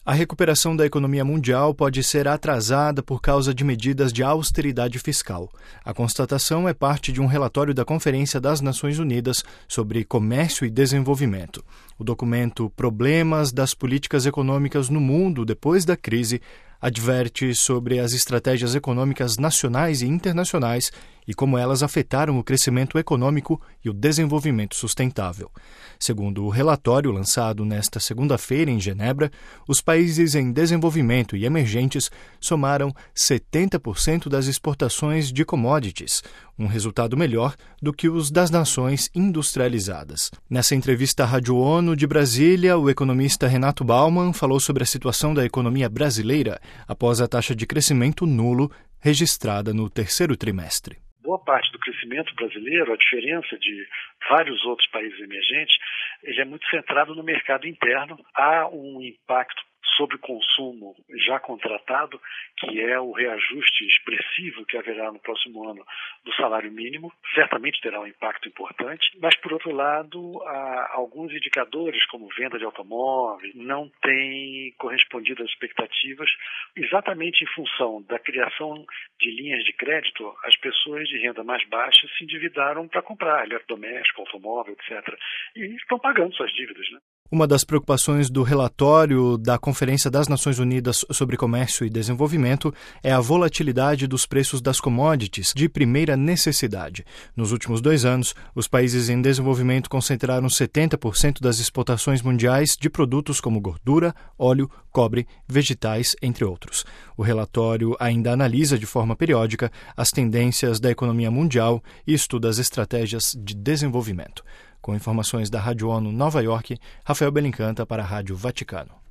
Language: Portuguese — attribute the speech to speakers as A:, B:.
A: A recuperação da economia mundial pode ser atrasada por causa de medidas de austeridade fiscal. A constatação é parte de um relatório da Conferência das Nações Unidas sobre Comércio e Desenvolvimento. O documento Problemas das Políticas Econômicas no Mundo depois da Crise adverte sobre as estratégias econômicas nacionais e internacionais e como elas afetaram o crescimento econômico e o desenvolvimento sustentável. Segundo o relatório lançado nesta segunda-feira em Genebra, os países em desenvolvimento e emergentes somaram 70% das exportações de commodities, um resultado melhor do que os das nações industrializadas. Nessa entrevista à Rádio ONU de Brasília, o economista Renato Bauman falou sobre a situação da economia brasileira após a taxa de crescimento nulo registrada no terceiro trimestre.
B: Boa parte do crescimento brasileiro, a diferença de vários outros países emergentes, ele é muito centrado no mercado interno. Há um impacto sobre o consumo já contratado, que é o reajuste expressivo que haverá no próximo ano do salário mínimo. Certamente terá um impacto importante, mas, por outro lado, alguns indicadores, como venda de automóveis, não têm correspondido às expectativas, exatamente em função da criação de linhas de crédito. As pessoas de renda mais baixa se endividaram para comprar eletrodoméstico, automóvel, etc. E estão pagando suas dívidas, né?
A: Uma das preocupações do relatório da Conferência das Nações Unidas sobre Comércio e Desenvolvimento é a volatilidade dos preços das commodities de primeira necessidade. Nos últimos 2 anos, os países em desenvolvimento concentraram 70% das exportações mundiais de produtos como gordura, óleo, cobre, vegetais, entre outros. O relatório ainda analisa de forma periódica as tendências da economia mundial e estuda as estratégias de desenvolvimento. Com informações da Rádio ONU Nova York, Rafael Belincanta para a Rádio Vaticano.